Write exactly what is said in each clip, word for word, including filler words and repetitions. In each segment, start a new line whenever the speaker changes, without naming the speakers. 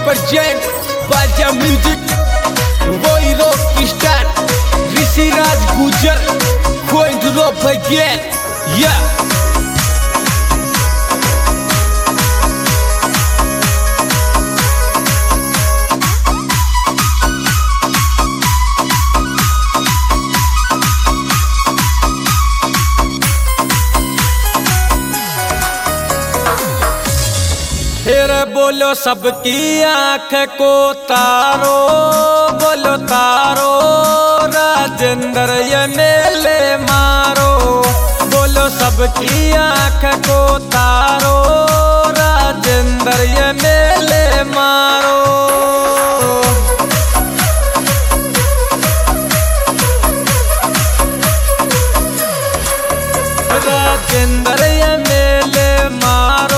present Baja Music, Roy Rockstar, Rishi Raj Gujar, going to rock again, yeah. फिर बोलो सबकी आँख को तारो, बोलो तारो राजेंद्र ये मेले मारो। बोलो सबकी आँख को तारो, राजेंद्र ये मेले मारो। राजेंद्र ये मेले मारो,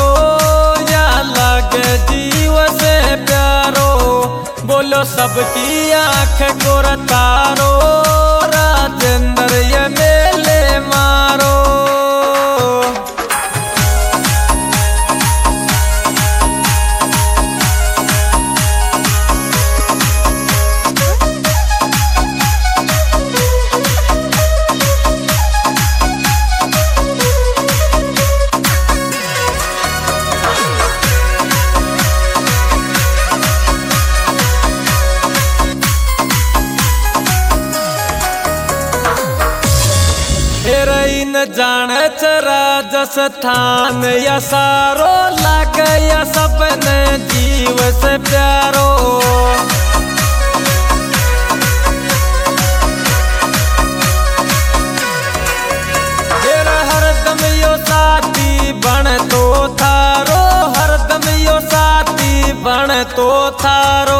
जीव से प्यारो। बोलो सबकी आँख को तारो, राजेंद्र ये मेले मारो। न जान राजस्थान या सारो लाग या सबने जीव से प्यारो। फिर हरदम यो साथी बन तो थारो, हरदम यो साथी बन तो थारो।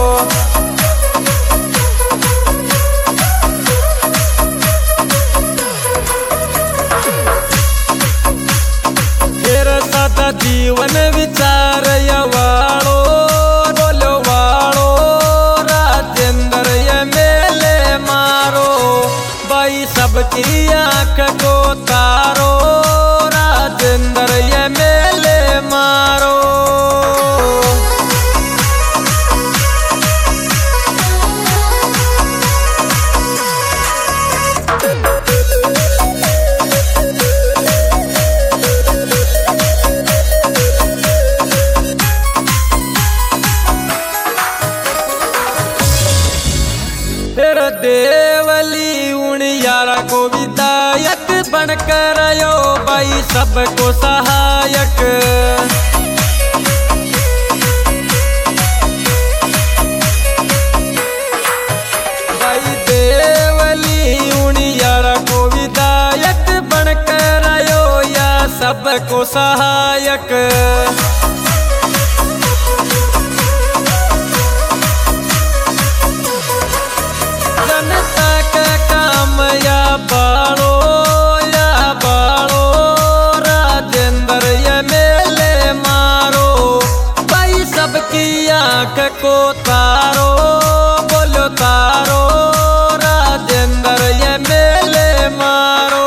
जीवन विचार वालो, बोलो वालो राजेंद्र ये मेले मारो। भाई सबकी आँख को तारो, राजेंद्र ये मेले मारो। फिर देवली उन यारा को विधायक बनकर यो भाई सबको सहायक। भाई देवली उन यारा को विधायक बनकर यो या सबको सहायक। जनता का काम या बाड़ो, या बाड़ो राजेंद्र ये मेले मारो। भाई सबकी आँख को तारो, बोलो तारो राजेंद्र ये मेले मारो।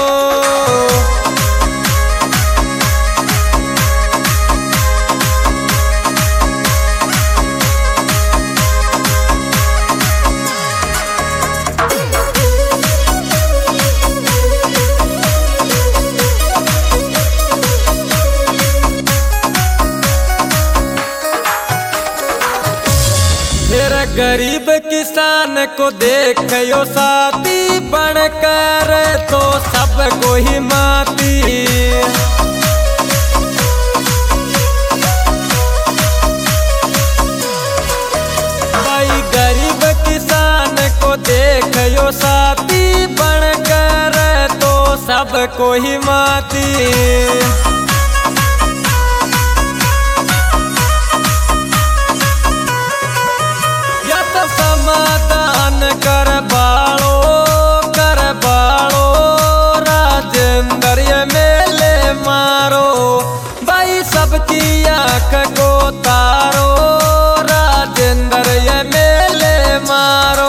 गरीब किसान को देखो साथी बनकर तो सबको ही माती। भाई गरीब किसान को देखो साथी बनकर तो सबको ही माती। समाधान कर बाड़ो, कर बाड़ो राजेंद्र ये मेले मारो। भाई सबकी आँख को तारो, राजेंद्र ये मेले मारो।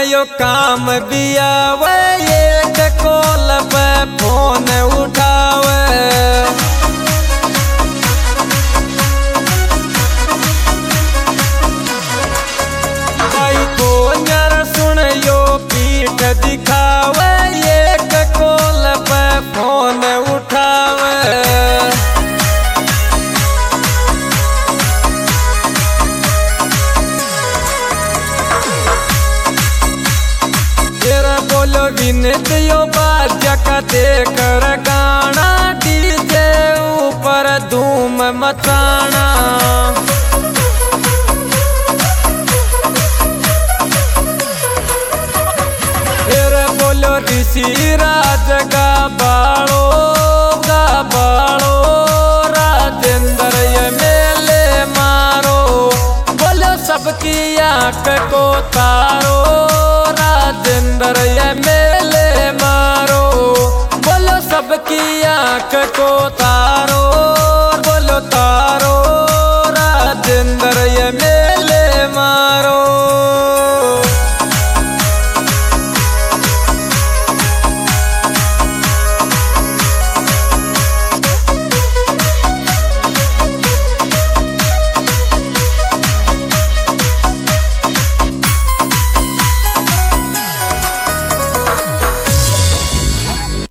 यो काम भी आवे, एक कॉल पे फोन उठावे। भाई को यार सुन यो पीठ दिखावे, एक कॉल पे फोन उठावे। बोलो विनित यो बाजा का देकर गाना, डीजे ऊपर धूम मचाना। फिर बोलो ऋषि राज गा बाड़ो गा बाड़ो, राजेंद्र ये मेले मारो। बोलो सबकी आंख को तारो, राजेंद्र ये मेले मारो। बोलो सबकी आंख को तारो।